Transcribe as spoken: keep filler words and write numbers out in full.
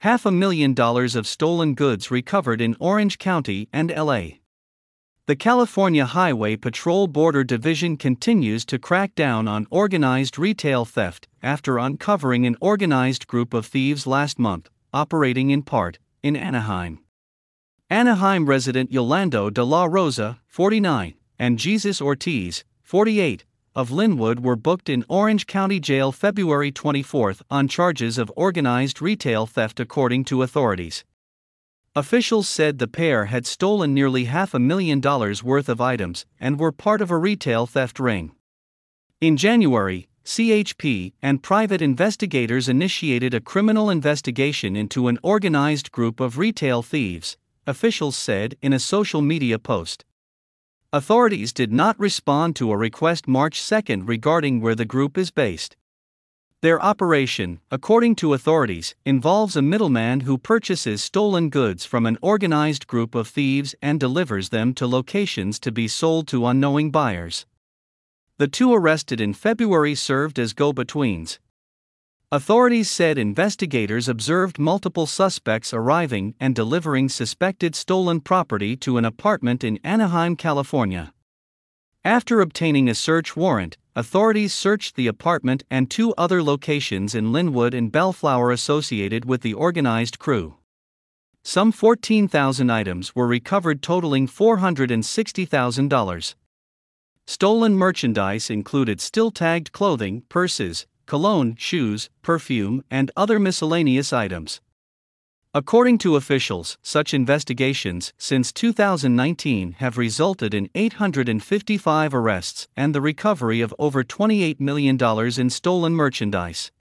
Half a million dollars of stolen goods recovered in Orange County and L A. The California Highway Patrol Border Division continues to crack down on organized retail theft after uncovering an organized group of thieves last month, operating in part in Anaheim. Anaheim resident Yolando de la Rosa, forty-nine, and Jesus Ortiz, forty-eight, of Linwood were booked in Orange County Jail February twenty-fourth on charges of organized retail theft, according to authorities. Officials said the pair had stolen nearly half a million dollars worth of items and were part of a retail theft ring. In January, C H P and private investigators initiated a criminal investigation into an organized group of retail thieves, officials said in a social media post. Authorities did not respond to a request March second regarding where the group is based. Their operation, according to authorities, involves a middleman who purchases stolen goods from an organized group of thieves and delivers them to locations to be sold to unknowing buyers. The two arrested in February served as go-betweens. Authorities said investigators observed multiple suspects arriving and delivering suspected stolen property to an apartment in Anaheim, California. After obtaining a search warrant, authorities searched the apartment and two other locations in Linwood and Bellflower associated with the organized crew. Some fourteen thousand items were recovered, totaling four hundred sixty thousand dollars. Stolen merchandise included still-tagged clothing, purses, cologne, shoes, perfume, and other miscellaneous items. According to officials, such investigations since two thousand nineteen have resulted in eight hundred fifty-five arrests and the recovery of over twenty-eight million dollars in stolen merchandise.